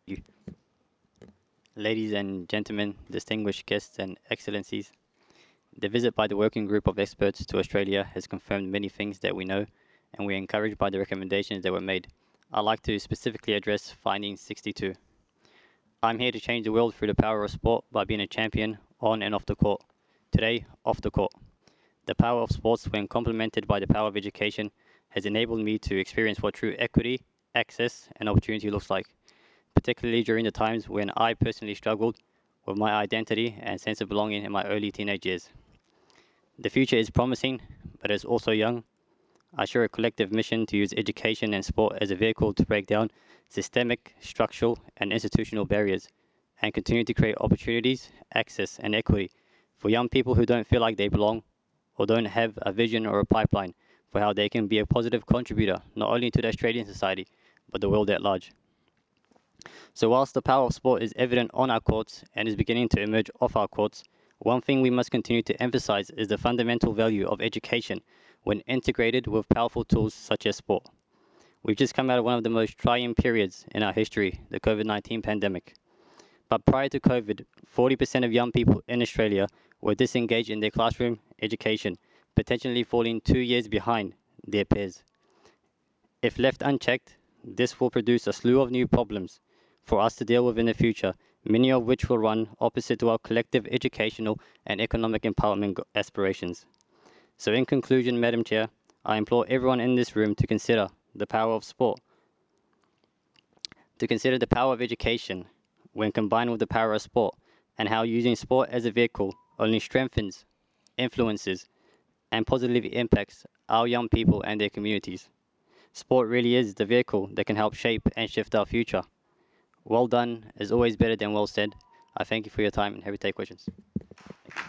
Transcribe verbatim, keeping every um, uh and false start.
you. Ladies and gentlemen, distinguished guests and excellencies, the visit by the working group of experts to Australia has confirmed many things that we know, and we are encouraged by the recommendations that were made. I'd like to specifically address finding sixty-two. I'm here to change the world through the power of sport by being a champion on and off the court. Today, off the court. The power of sports, when complemented by the power of education, has enabled me to experience what true equity, access, and opportunity looks like, particularly during the times when I personally struggled with my identity and sense of belonging in my early teenage years. The future is promising, but it's also young. I share a collective mission to use education and sport as a vehicle to break down systemic, structural, and institutional barriers and continue to create opportunities, access, and equity for young people who don't feel like they belong or don't have a vision or a pipeline for how they can be a positive contributor not only to the Australian society but the world at large. So, whilst the power of sport is evident on our courts and is beginning to emerge off our courts, one thing we must continue to emphasize is the fundamental value of education when integrated with powerful tools such as sport. We've just come out of one of the most trying periods in our history, the COVID nineteen pandemic. But prior to COVID, forty percent of young people in Australia were disengaged in their classroom education, potentially falling two years behind their peers. If left unchecked, this will produce a slew of new problems for us to deal with in the future, many of which will run opposite to our collective educational and economic empowerment aspirations. So, in conclusion, Madam Chair, I implore everyone in this room to consider the power of sport, to consider the power of education when combined with the power of sport, and how using sport as a vehicle only strengthens, influences, and positively impacts our young people and their communities. Sport really is the vehicle that can help shape and shift our future. Well done is always better than well said. I thank you for your time and happy to take questions.